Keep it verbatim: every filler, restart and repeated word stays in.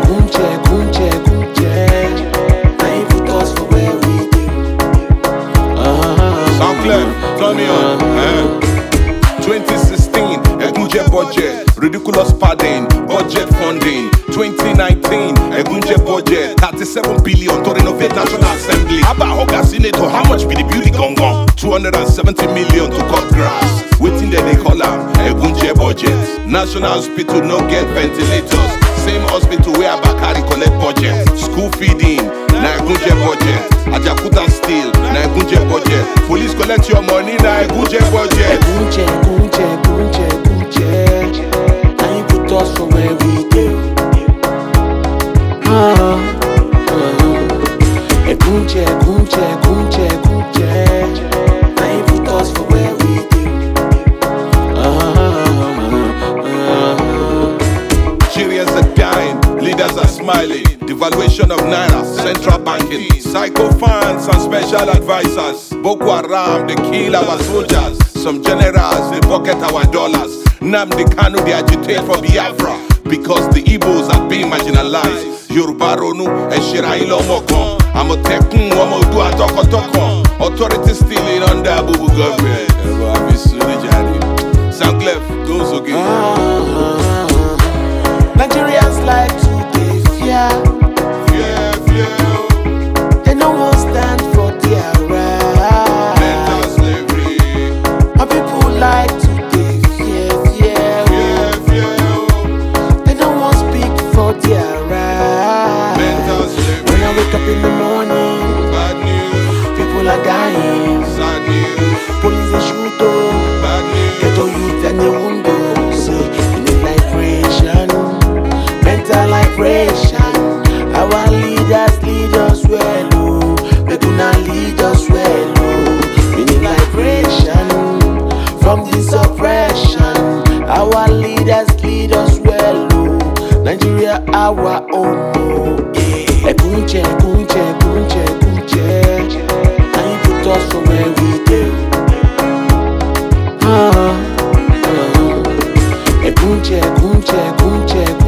kunche, kunche, kunche. Now you put us for where we do. Uh-huh. Sound clear, turn me on. Uh-huh. twenty sixteen, Egunje budget, ridiculous padding, budget funding. twenty nineteen, Egunje budget, thirty-seven billion to renovate National Assembly. Abba Hoga Senator, how much be the beauty gone gone? two hundred seventy million to cut grass. Waiting there they call am Egunje budget. National hospital no get ventilators. Same hospital where Bakari collect budget. School feeding, na Egunje budget. Ajakuta steel, na Egunje budget. Police collect your money, na Egunje budget. Kunche, kunche, kunche, kunche. Now you put us for where we do. Uh-huh. Uh-huh. Kunche, kunche, kunche, kunche. Now you put us for where we do. Uh-huh. Uh-huh. Nigerians are dying, leaders are smiling. Devaluation of naira, central banking, psycho fans and special advisors. Boko Haram, they kill our soldiers. Some generals, they pocket our dollars. Nnamdi Kanu, they agitate for Biafra because the Igbos are being marginalized. Yoruba Ronu, Eshira Ilomokon, Amotekun, Wamodu Atokotokon. Authorities still in under Abubu government. Sound clef, goes again. Uh-huh. Nigerians like to be fear. Fear, fear. They no one stand for their right. Mental slavery. My people like to be fear, fear. Fear, fear. They no one speak for their right. Mental slavery. When I wake up in the morning, Bad news. people are dying. Sad news. Police they shoot up. Bad news. Get to youth and they won't go. Say, we need liberation, mental liberation. Our leaders lead us well, oh. They do not lead us well, oh. We need liberation from this oppression. Our leaders lead us well, oh. Nigeria, our own, oh. Yeah. Kunche, kunche, kunche, kunche. Now you put us for where we do. Uh-huh. Uh-huh. Kunche, kunche, kunche,